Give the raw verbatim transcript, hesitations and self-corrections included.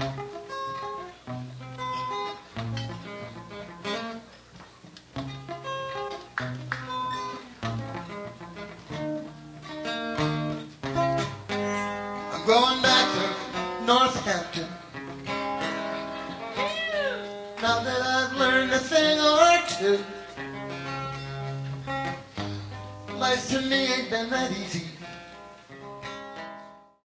I'm going back to Northampton. Now that I've learned a thing or two, life to me ain't been that easy.